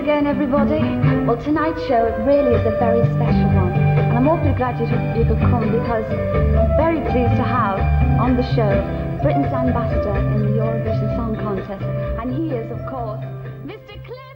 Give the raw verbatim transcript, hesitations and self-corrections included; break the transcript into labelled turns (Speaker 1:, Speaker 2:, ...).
Speaker 1: again, everybody. Well, tonight's show really is a very special one, and I'm awfully glad you, you could come because I'm very pleased to have on the show Britain's ambassador in the Eurovision Song Contest, and he is, of course, Mister Clay.